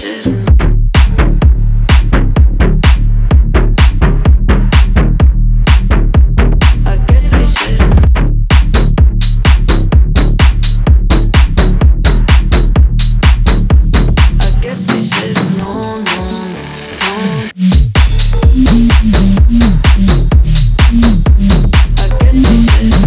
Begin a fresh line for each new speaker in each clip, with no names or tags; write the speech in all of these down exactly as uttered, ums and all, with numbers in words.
shouldn't. I guess they shouldn't. I guess they shouldn't. No, no, no, no. I guess they shouldn't.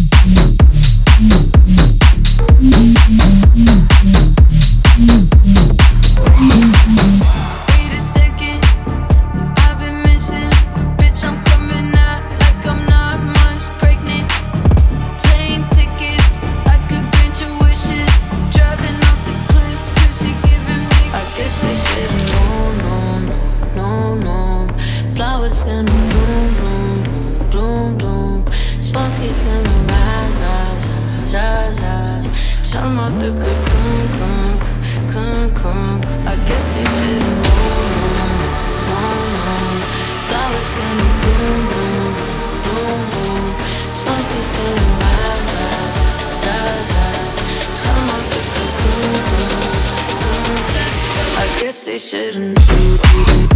Wait a second, I've been missing. Bitch, I'm coming out like I'm not months pregnant. Plane tickets, I could grant your wishes. Driving off the cliff, cause you're giving me. I guess they should've known, no, no, no, no. Flowers gonna bloom, bloom, bloom, bloom. Smoky's gonna rise, rise, rise, rise, rise. Come out the cocoon, cocoon, cocoon, cocoon. I guess they should've known, no, no, no. Flowers gonna bloom, bloom, bloom, bloom. Smoky's gonna rise, rise, rise, rise. Come out the cocoon, cocoon, cocoon. I guess they should've known.